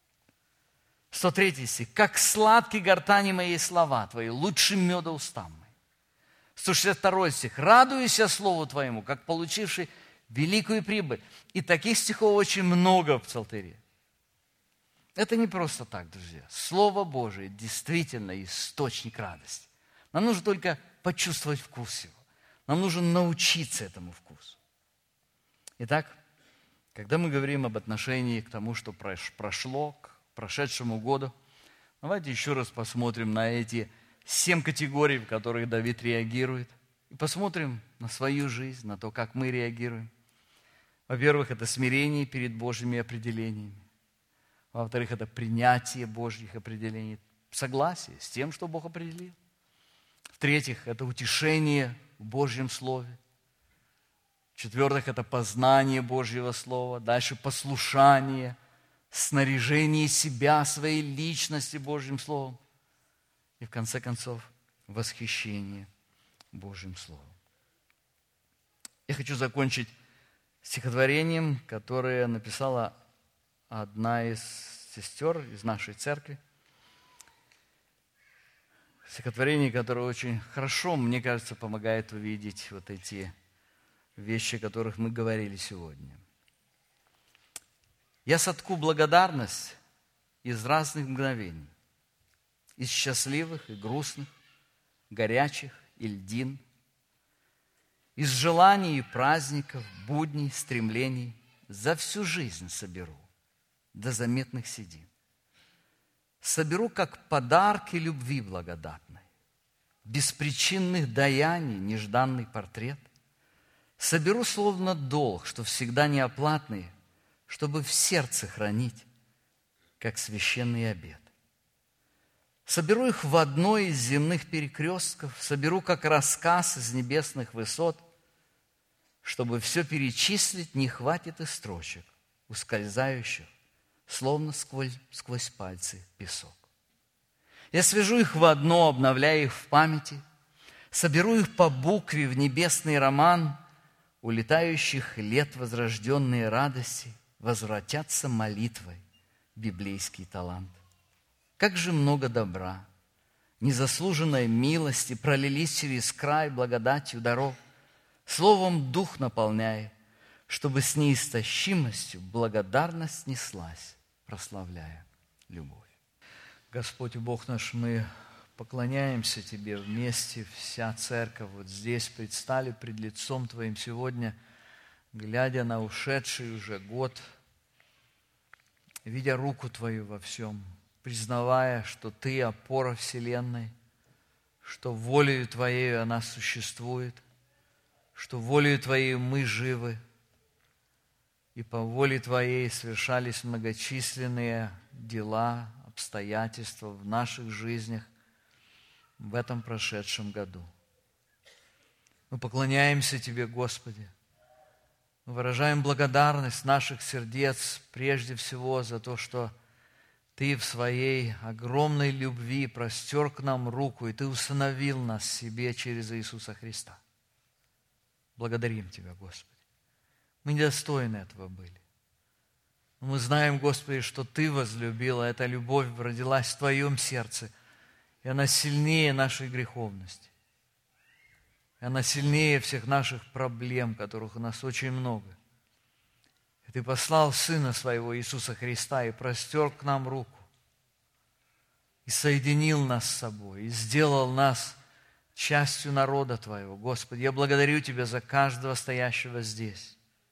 103 стих. Как сладки гортани моей слова Твои, лучше меда устам моим. 162 стих. Радуюсь я Слову Твоему, как получивший великую прибыль. И таких стихов очень много в Псалтыре. Это не просто так, друзья. Слово Божие действительно источник радости. Нам нужно только почувствовать вкус его. Нам нужно научиться этому вкусу. Итак, когда мы говорим об отношении к тому, что прошло, к прошедшему году, давайте еще раз посмотрим на эти 7 категорий, в которых Давид реагирует, и посмотрим на свою жизнь, на то, как мы реагируем. Во-первых, это смирение перед Божьими определениями. Во-вторых, это принятие Божьих определений, согласие с тем, что Бог определил. В-третьих, это утешение в Божьем Слове. В-четвертых, это познание Божьего Слова. Дальше послушание, снаряжение себя, своей личности Божьим Словом. И в конце концов, восхищение Божьим Словом. Я хочу закончить стихотворением, которое написала одна из сестер из нашей церкви. Стихотворение, которое очень хорошо, мне кажется, помогает увидеть вот эти вещи, о которых мы говорили сегодня. «Я сотку благодарность из разных мгновений, из счастливых и грустных, горячих и льдин, из желаний и праздников, будней, стремлений за всю жизнь соберу до заметных седин. Соберу, как подарки любви благодатной, беспричинных даяний, нежданный портрет. Соберу, словно долг, что всегда неоплатный, чтобы в сердце хранить, как священный обет. Соберу их в одной из земных перекрестков, соберу, как рассказ из небесных высот, чтобы все перечислить, не хватит и строчек, ускользающих, словно сквозь пальцы песок. Я свяжу их в одно, обновляя их в памяти, соберу их по букве в небесный роман, улетающих лет возрожденные радости возвратятся молитвой в библейский талант. Как же много добра, незаслуженной милости пролились через край благодатью дорог, словом дух наполняя, чтобы с неистощимостью благодарность неслась, прославляя любовь. Господь и Бог наш, мы поклоняемся Тебе вместе, вся церковь вот здесь предстали пред лицом Твоим сегодня, глядя на ушедший уже год, видя руку Твою во всем, признавая, что Ты опора вселенной, что волею Твоею она существует, что волею Твоей мы живы, и по воле Твоей совершались многочисленные дела, обстоятельства в наших жизнях в этом прошедшем году. Мы поклоняемся Тебе, Господи. Мы выражаем благодарность наших сердец прежде всего за то, что Ты в Своей огромной любви простер к нам руку, и Ты усыновил нас себе через Иисуса Христа. Благодарим Тебя, Господи. Мы недостойны этого были. Но мы знаем, Господи, что Ты возлюбила, эта любовь родилась в Твоем сердце, и она сильнее нашей греховности. И она сильнее всех наших проблем, которых у нас очень много. И Ты послал Сына Своего Иисуса Христа и простер к нам руку, и соединил нас с собой, и сделал нас частью народа Твоего. Господи, я благодарю Тебя за каждого стоящего здесь.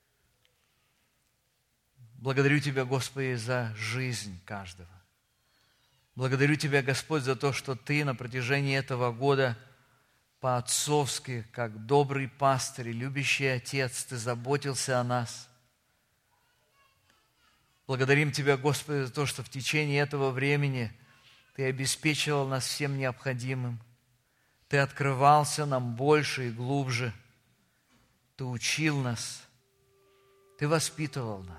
Благодарю Тебя, Господи, за жизнь каждого. Благодарю Тебя, Господь, за то, что Ты на протяжении этого года по-отцовски, как добрый пастырь и любящий Отец, Ты заботился о нас. Благодарим Тебя, Господи, за то, что в течение этого времени Ты обеспечивал нас всем необходимым. Ты открывался нам больше и глубже. Ты учил нас. Ты воспитывал нас.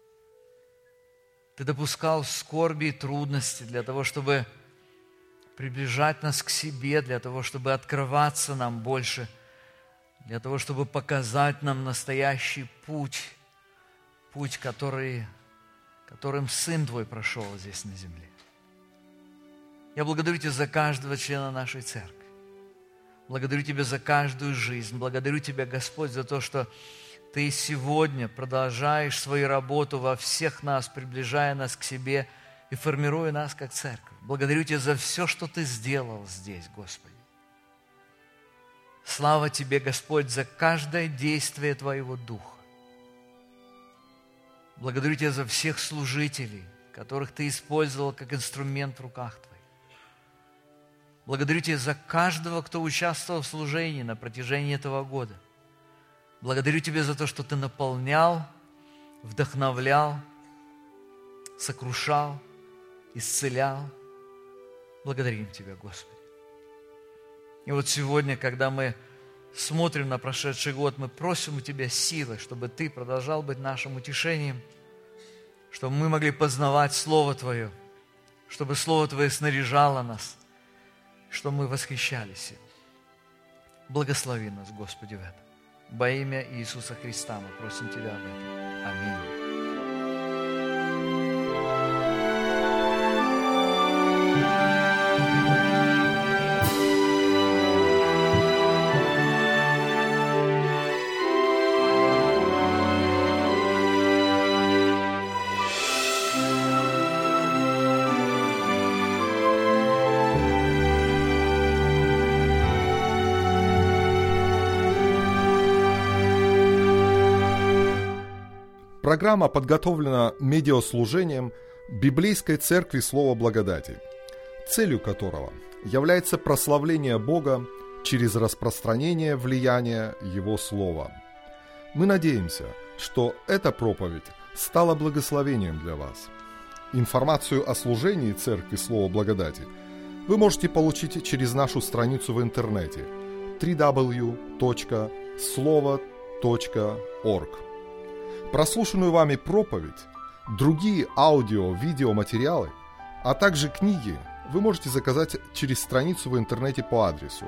Ты допускал скорби и трудности для того, чтобы приближать нас к себе, для того, чтобы открываться нам больше, для того, чтобы показать нам настоящий путь, которым Сын Твой прошел здесь на земле. Я благодарю Тебя за каждого члена нашей церкви. Благодарю Тебя за каждую жизнь. Благодарю Тебя, Господь, за то, что Ты сегодня продолжаешь свою работу во всех нас, приближая нас к себе и формируя нас как церковь. Благодарю Тебя за все, что Ты сделал здесь, Господи. Слава Тебе, Господь, за каждое действие Твоего Духа. Благодарю Тебя за всех служителей, которых Ты использовал как инструмент в руках Твоих. Благодарю Тебя за каждого, кто участвовал в служении на протяжении этого года. Благодарю Тебя за то, что Ты наполнял, вдохновлял, сокрушал, исцелял. Благодарим Тебя, Господи. И вот сегодня, когда мы смотрим на прошедший год, мы просим у Тебя силы, чтобы Ты продолжал быть нашим утешением, чтобы мы могли познавать Слово Твое, чтобы Слово Твое снаряжало нас, чтобы мы восхищались им. Благослови нас, Господи, в этом. Во имя Иисуса Христа мы просим Тебя об этом. Аминь. Программа подготовлена медиаслужением Библейской Церкви Слова Благодати, целью которого является прославление Бога через распространение влияния Его Слова. Мы надеемся, что эта проповедь стала благословением для вас. Информацию о служении Церкви Слова Благодати вы можете получить через нашу страницу в интернете www.slovo.org. Прослушанную вами проповедь, другие аудио-видеоматериалы, а также книги вы можете заказать через страницу в интернете по адресу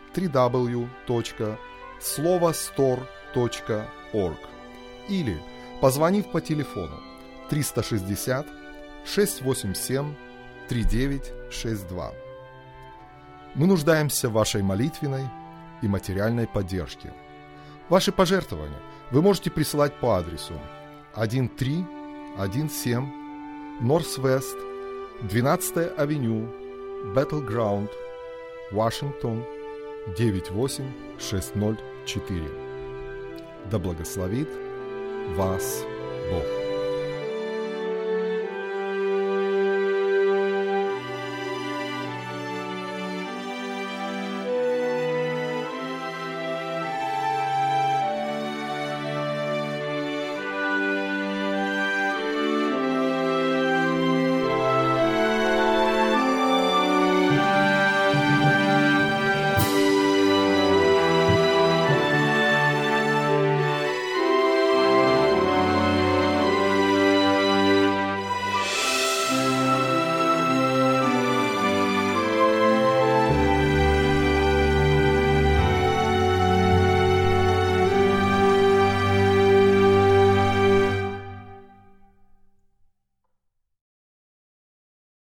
www.slovostore.org или позвонив по телефону 360 687 3962. Мы нуждаемся в вашей молитвенной и материальной поддержке. Ваши пожертвования вы можете присылать по адресу 1317 Northwest 12-я авеню, Battleground, Вашингтон, 98604. Да благословит вас Бог.